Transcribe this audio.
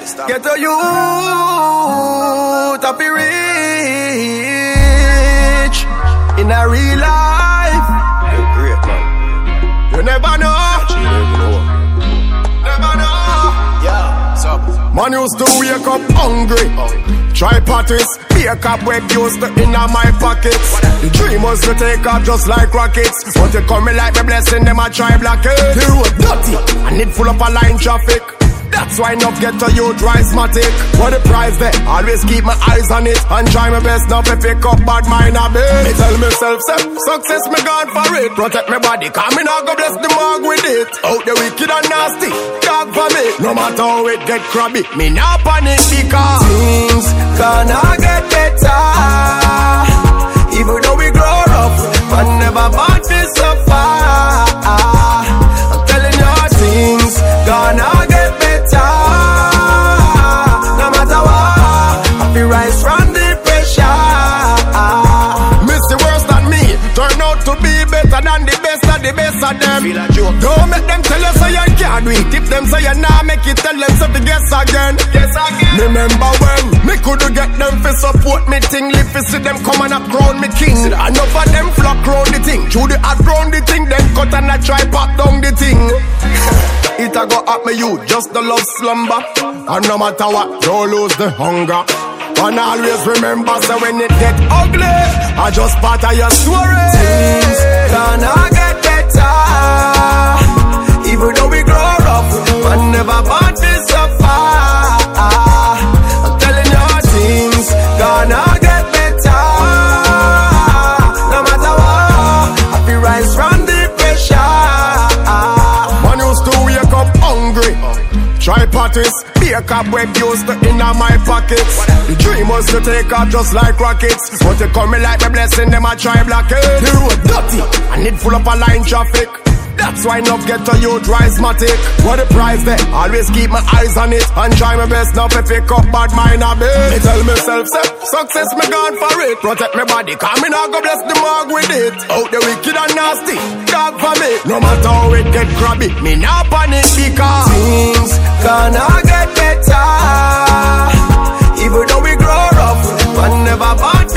Get a youth to be rich in a real life. You're great, man. You never know. Never know. Yeah, so man used to wake up hungry. Try parties, be a cobweb used to in my pockets. The dream was to take off just like rockets. But it coming like me blessing, them I try block it. The road dirty, and it full of a line traffic. That's why enough get to you matic. What the price there? Always keep my eyes on it and try my best not to pick up bad mind a bit. Me tell myself, success me gone for it. Protect my body, cause me not go bless the mug with it. Out the wicked and nasty, dog for me. No matter how it get crabby, me not panic because things gonna get better. Even though we grow rough, but never bought this so far. I'm telling you things gonna get better. No matter what, I feel rise from the pressure. Missy worse than me, turn out to be better than the best of them. Don't make them tell you so you can't do it. If them say you nah make it, tell them so to guess again. Remember when me could get them for support me thing. Live to see them come and up crown me king. Enough of them flock round the thing. Through the hot round the thing, then cut and I try pop down the thing. It a go up me you, just the love slumber. And no matter what, don't lose the hunger. And always remember, so when it get ugly, I just part of your story. Things gonna get better. Even though we grow rough, and never bought this so far. I'm telling you, things gonna get better. No matter what, I feel rise from the pressure. Man used to wake up hungry. Try parties, be a cobweb used to in my pockets. The dream was to take off just like rockets. But it coming like me blessing, them I try block it. The road dirty, and it full of a line traffic. That's why enough get to youth matic. What the price there? Always keep my eyes on it and try my best not to pick up bad mind a bit. Me tell myself, success me gone for it. Protect my body, cause me not go bless the mug with it. Out the wicked and nasty, dog for me. No matter how it get crabby, me not panic because things gonna get better. Even though we grow rough, but never bad.